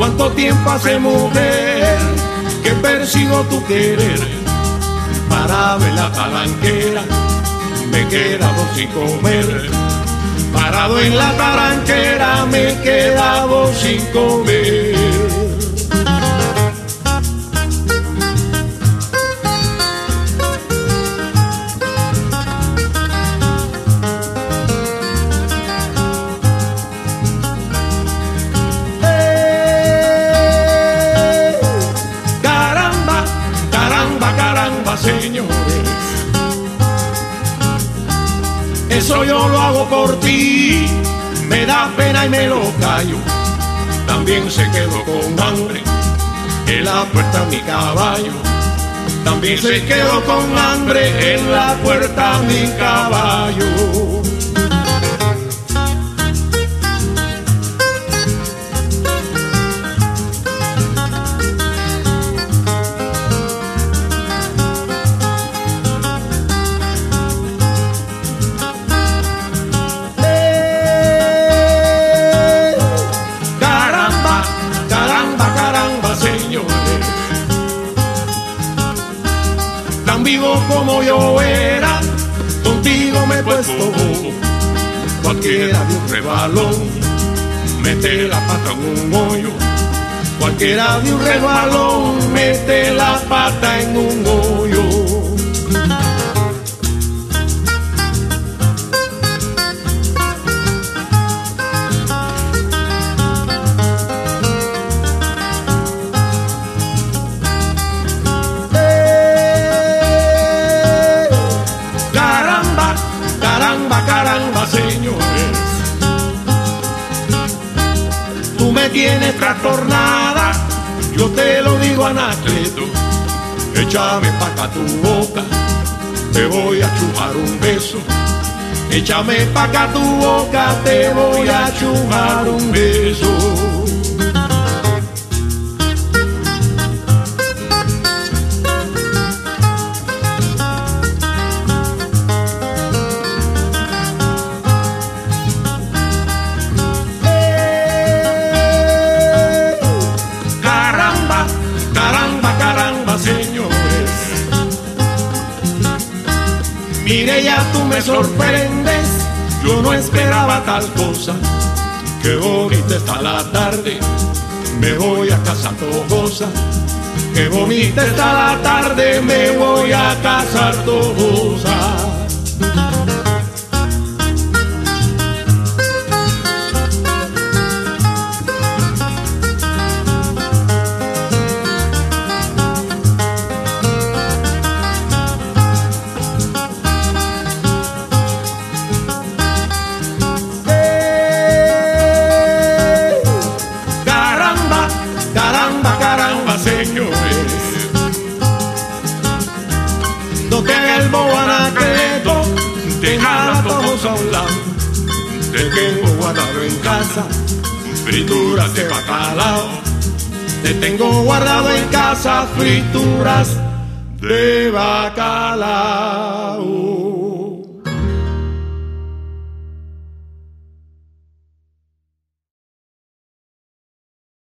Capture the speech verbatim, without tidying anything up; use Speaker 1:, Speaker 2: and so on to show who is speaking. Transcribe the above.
Speaker 1: ¿Cuánto tiempo hace, mujer, que persigo tu querer? Para ver la talanquera me he quedado sin comer. Parado en la talanquera me he quedado sin comer. Señores, eso yo lo hago por ti, me da pena y me lo callo. También se quedó con hambre en la puerta mi caballo. También se quedó con hambre en la puerta mi caballo. Vivo como yo era, contigo me he puesto bobo. Cualquiera de un rebalón mete la pata en un hoyo. Cualquiera de un rebalón mete la pata en un hoyo. Señores, tú me tienes trastornada, yo te lo digo Anacleto. Échame pa' acá tu boca, te voy a chupar un beso. Échame pa' acá tu boca, te voy a chupar un beso. Señores, mire, ya tú me sorprendes, yo no esperaba tal cosa. Qué bonita está la tarde, me voy a casar tojosa. Qué bonita está la tarde, me voy a casar tojosa. Señores, no te hagas el bobo Anacleto, deja todos a un lado. Te tengo guardado en casa frituras de bacalao. Te tengo guardado en casa frituras de bacalao.